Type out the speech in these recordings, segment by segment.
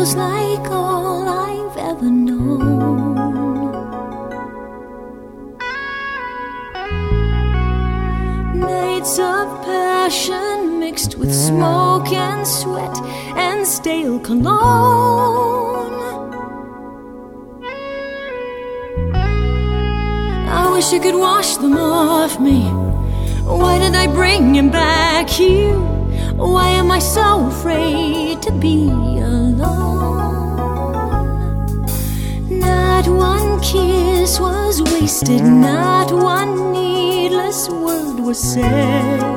feels like all I've ever known. Nights of passion mixed with smoke and sweat and stale cologne. I wish I could wash them off me. Why did I bring him back here? Why am I so afraid to be alone? Not one kiss was wasted, not one needless word was said.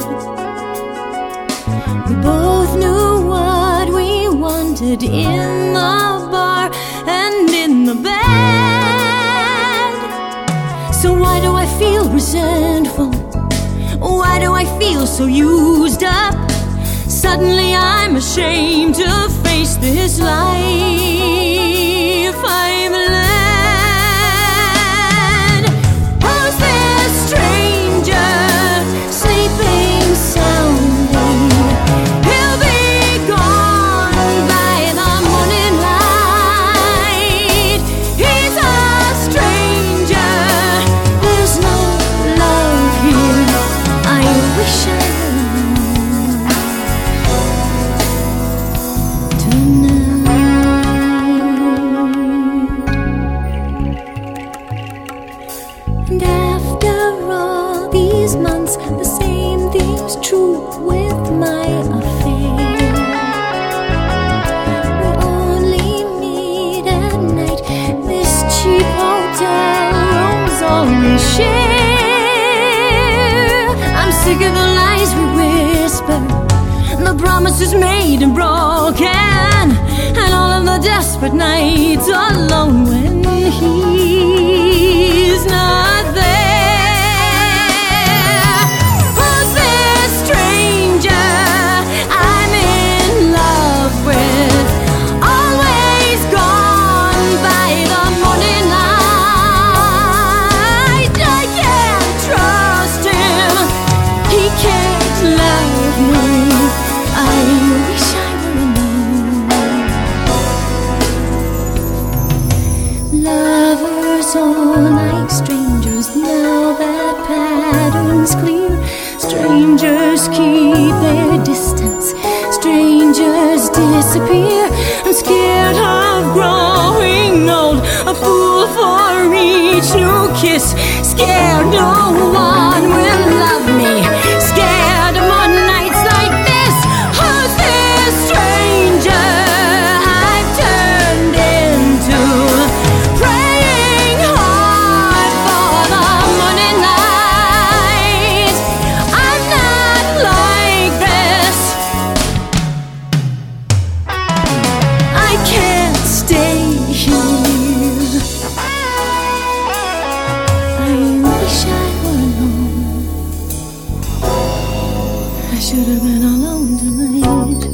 We both knew what we wanted in the bar and in the bed. So why do I feel resentful? Why do I feel so used up? Suddenly I'm ashamed to face this life I've led. Who's this stranger sleeping soundly? He'll be gone by the morning light. He's a stranger, there's no love here. I wish I And after all these months, the same thing's true with my affair. We only meet at night. This cheap hotel room's all we share. I'm sick of the lies we whisper, the promises made and broken, and all of the desperate nights alone when he's not there. Who's this stranger I'm in love with? Always gone by the morning light. I can't trust him, he can't love me. I wish I were alone. Lovers all like strangers, now that pattern's clear. Strangers keep their distance, strangers disappear. I'm scared of growing old, a fool for each new kiss. Scared no one will love me, scared of more nights like this. Who's this stranger I've turned into? Praying hard for the morning light. I'm not like this. I can't stay here. I wish I were alone. I should have been alone tonight.